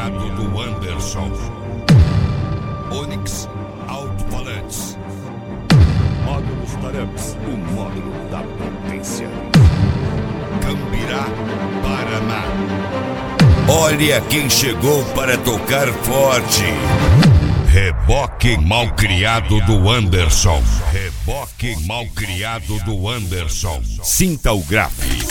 criado do Anderson. Onix Alto-Falantes. Módulos Taramps, o módulo da potência. Cambirá, Paraná. Olha quem chegou para tocar forte. Reboque malcriado do Anderson. Reboque malcriado do Anderson. Sinta o grave.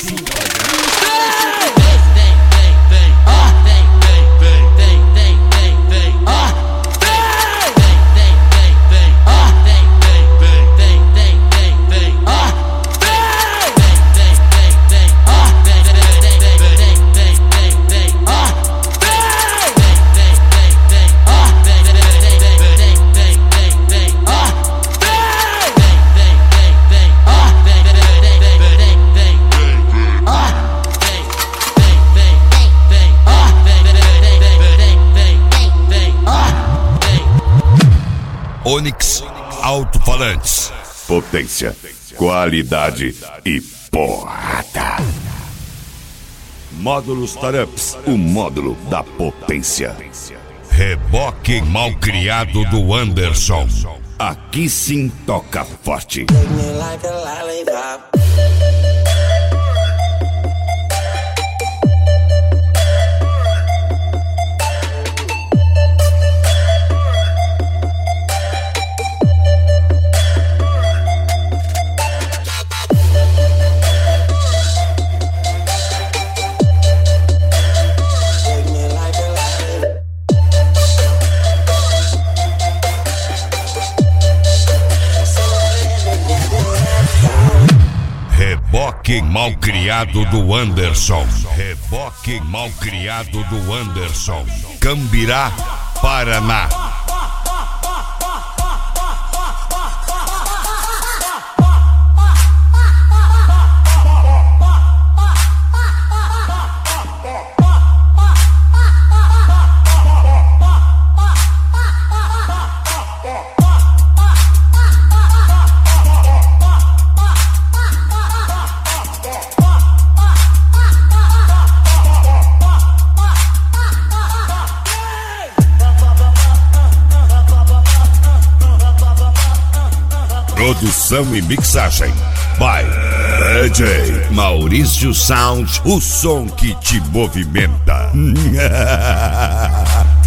Onix Alto-Falantes. Potência, qualidade e porrada. Módulos Taramps, o módulo da potência. Reboque malcriado do Anderson. Aqui sim toca forte. Reboque malcriado do Anderson. Reboque malcriado do Anderson. Cambirá, Paraná. Produção e mixagem by DJ Maurício Sound, o som que te movimenta.